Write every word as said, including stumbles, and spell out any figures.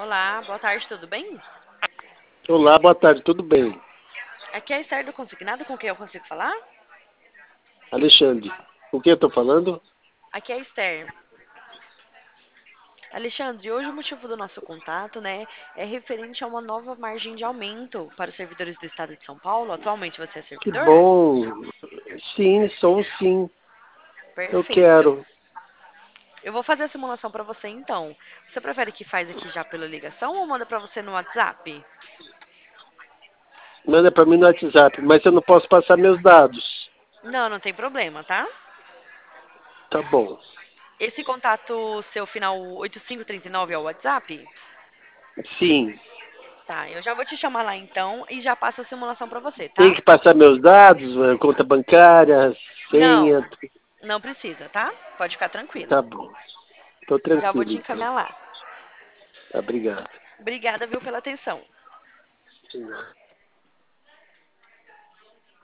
Olá, boa tarde, tudo bem? Olá, boa tarde, tudo bem? Aqui é a Esther do Consignado, com quem eu consigo falar? Alexandre, com quem eu estou falando? Aqui é a Esther. Alexandre, hoje o motivo do nosso contato, né, é referente a uma nova margem de aumento para os servidores do estado de São Paulo. Atualmente você é Que servidor? bom. Sim, sou sim. Eu Perfeito. quero. Eu vou fazer a simulação para você então. Você prefere que faz aqui já pela ligação ou manda para você no WhatsApp? Manda para mim no WhatsApp, mas eu não posso passar meus dados. Não, não tem problema, tá? Tá bom. Esse contato seu final oito cinco três nove é o WhatsApp? Sim. Tá, eu já vou te chamar lá então e já passo a simulação para você, Tem tá? que passar meus dados, eh, conta bancária, Não, senha. não precisa, tá? Pode ficar tranquilo. Tá bom. Tô Já vou tranquilo te então. encaminhar lá. Obrigado. Obrigada, viu, pela atenção.